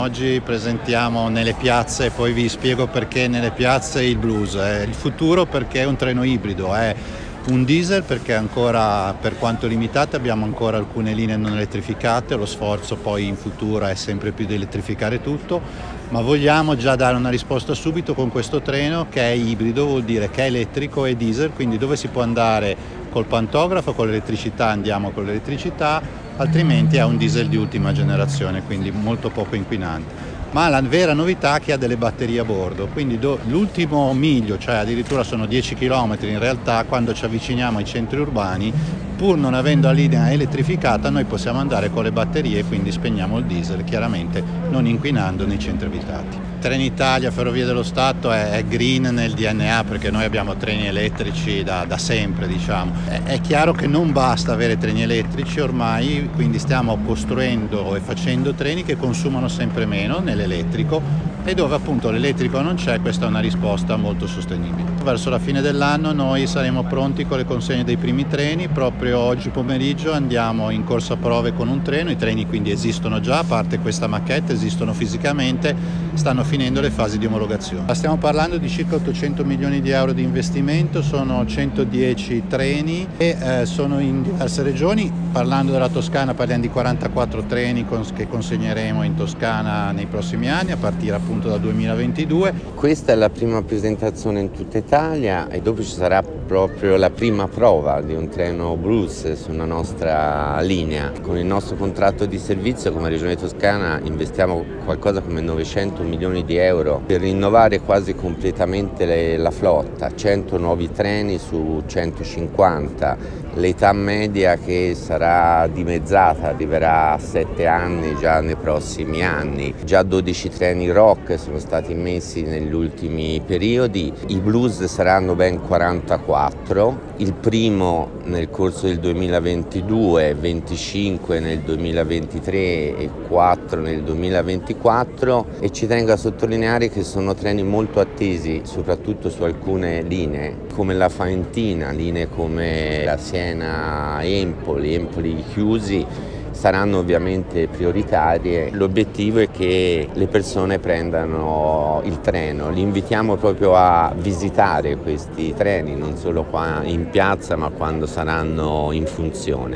Oggi presentiamo nelle piazze, poi vi spiego perché nelle piazze il Blues. È il futuro perché è un treno ibrido, è un diesel perché ancora, per quanto limitate, abbiamo ancora alcune linee non elettrificate, lo sforzo poi in futuro è sempre più di elettrificare tutto, ma vogliamo già dare una risposta subito con questo treno che è ibrido, vuol dire che è elettrico e diesel, quindi dove si può andare col pantografo, con l'elettricità andiamo con l'elettricità, altrimenti è un diesel di ultima generazione, quindi molto poco inquinante. Ma la vera novità è che ha delle batterie a bordo, quindi l'ultimo miglio, cioè addirittura sono 10 km in realtà, quando ci avviciniamo ai centri urbani, pur non avendo la linea elettrificata, noi possiamo andare con le batterie, quindi spegniamo il diesel, chiaramente non inquinando nei centri abitati. Trenitalia, Ferrovie dello Stato è green nel DNA perché noi abbiamo treni elettrici da sempre, diciamo. È chiaro che non basta avere treni elettrici ormai, quindi stiamo costruendo e facendo treni che consumano sempre meno nell'elettrico e dove appunto l'elettrico non c'è, questa è una risposta molto sostenibile. Verso la fine dell'anno noi saremo pronti con le consegne dei primi treni, proprio oggi pomeriggio andiamo in corsa prove con un treno, i treni quindi esistono già, a parte questa maquette, esistono fisicamente, stanno finendo le fasi di omologazione. Stiamo parlando di circa 800 milioni di euro di investimento, sono 110 treni e sono in diverse regioni. Parlando della Toscana parliamo di 44 treni che consegneremo in Toscana nei prossimi anni, a partire appunto dal 2022. Questa è la prima presentazione in tutta Italia e dopo ci sarà proprio la prima prova di un treno Blues sulla nostra linea. Con il nostro contratto di servizio come Regione Toscana investiamo qualcosa come 900 milioni di euro per rinnovare quasi completamente la flotta, 100 nuovi treni su 150, l'età media che sarà dimezzata, arriverà a 7 anni già nei prossimi anni. Già 12 treni Rock sono stati messi negli ultimi periodi, i Blues saranno ben 44, il primo nel corso del 2022, 25 nel 2023 e 4 nel 2024 e ci tengo a sottolineare che sono treni molto attesi soprattutto su alcune linee come la Faentina, linee come la Siena-Empoli, Empoli-Chiusi saranno ovviamente prioritarie. L'obiettivo è che le persone prendano il treno, li invitiamo proprio a visitare questi treni non solo qua in piazza ma quando saranno in funzione.